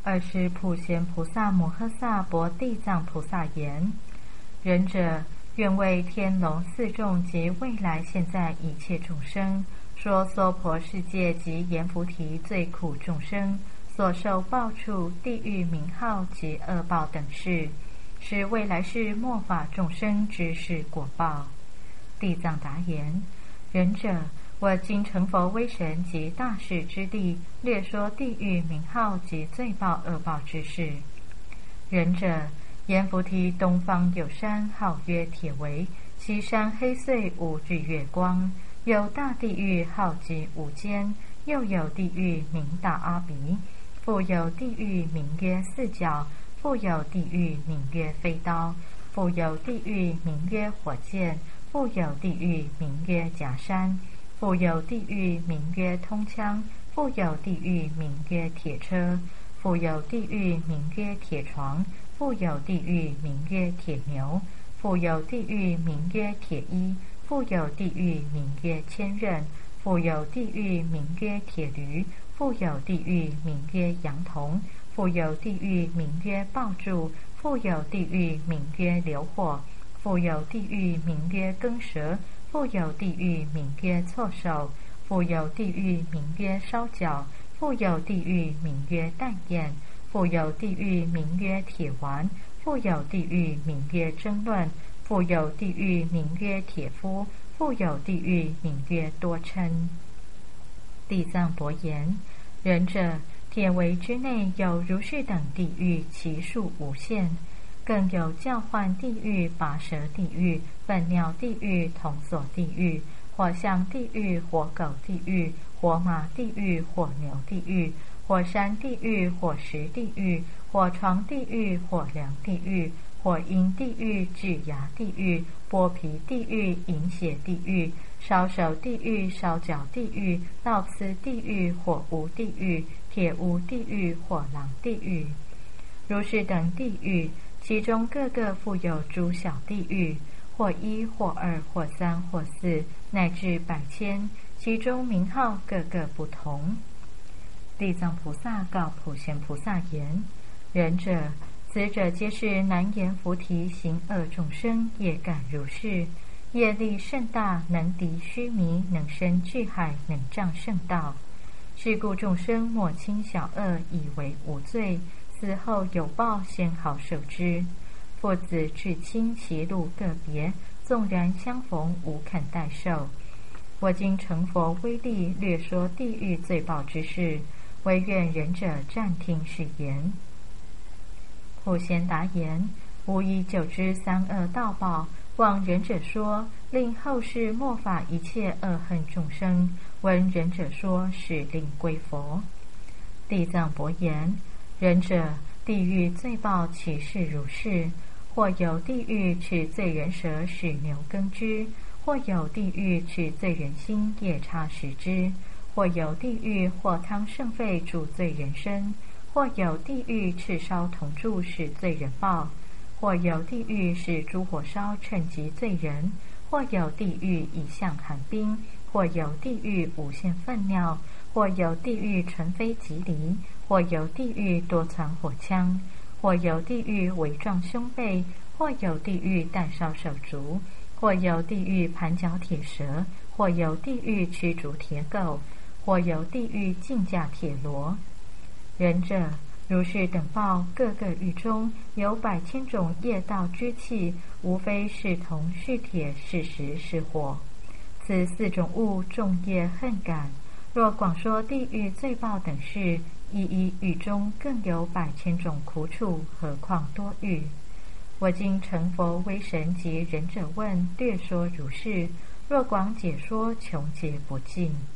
二是普贤菩萨摩诃萨薄地藏菩萨言：仁者，愿为天龙四众及未来现在一切众生，说娑婆世界及阎浮提最苦众生所受报处、地狱名号及恶报等事，是未来世末法众生之事果报。地藏答言：仁者，我今成佛威神及大士之力，略说地狱名号及罪报恶报之事。仁者，阎浮提东方有山，号曰铁围，其山黑邃，无日月光。有大地狱，号即无间，又有地狱名大阿鼻，复有地狱名曰四角，复有地狱名曰飞刀，复有地狱名曰火箭，复有地狱名曰夹山，复有地狱名曰通枪，复有地狱名曰铁车，复有地狱名曰铁床，复有地狱名曰铁牛，复有地狱名曰铁衣，复有地狱名曰千仞，复有地狱名曰铁驴，复有地狱名曰羊童，复有地狱名曰爆柱，复有地狱名曰流火，复有地狱名曰耕蛇，复有地狱名曰错手，复有地狱名曰烧脚，复有地狱名曰弹焰，复有地狱名曰铁丸，复有地狱名曰争论，复有地狱名曰铁夫，复有地狱名曰多嗔。地藏伯言：仁者，铁围之内有如是等地狱，其数无限，更有叫唤地狱、拔舌地狱、粪尿地狱、铜锁地狱、火象地狱、火狗地狱、火马地狱、火牛地狱、火山地狱、火石地狱、火床地狱、火梁地狱、火阴地狱、指牙地狱、剥皮地狱、饮血地狱、烧手地狱、烧脚地狱、烙瓷地狱、火屋地狱、铁屋地狱、火狼地狱。如是等地狱，其中各个复有诸小地狱，或一、或二、或三、或四，乃至百千，其中名号各个不同。地藏菩萨告普贤菩萨言：仁者，此者皆是难言菩提行恶众生，业感如是，业力甚大，能敌须弥，能生巨海，能障圣道。是故众生莫轻小恶，以为无罪，死后有报，先好受之。父子至亲，其路个别，纵然相逢，无肯代受。我今成佛威力，略说地狱罪报之事，唯愿仁者暂听是言。普贤答言：吾以久知三恶道报，望仁者说，令后世末法一切恶恨众生闻仁者说，使令归佛。地藏伯言：仁者，地狱罪报其事如是，或有地狱取罪人舌使牛耕之，或有地狱取罪人心夜叉食之，或有地狱或汤盛沸煮罪人身，或有地狱赤烧铜柱使罪人报，或有地狱使诸火烧趁及罪人，或有地狱以象寒冰，或有地狱无限粪尿，或有地狱纯非即离，或有地狱多藏火枪，或有地狱围撞胸背，或有地狱弹烧手足，或有地狱盘脚铁蛇，或有地狱驱逐铁狗，或有地狱竞驾铁螺。仁者，如是等报，各个狱中有百千种业道之气，无非是铜是铁是石是火。此四种物众业恨感，若广说地狱罪报等事，一一狱中更有百千种苦楚，何况多狱。我今成佛威神及仁者问，略说如是，若广解说，穷劫不尽。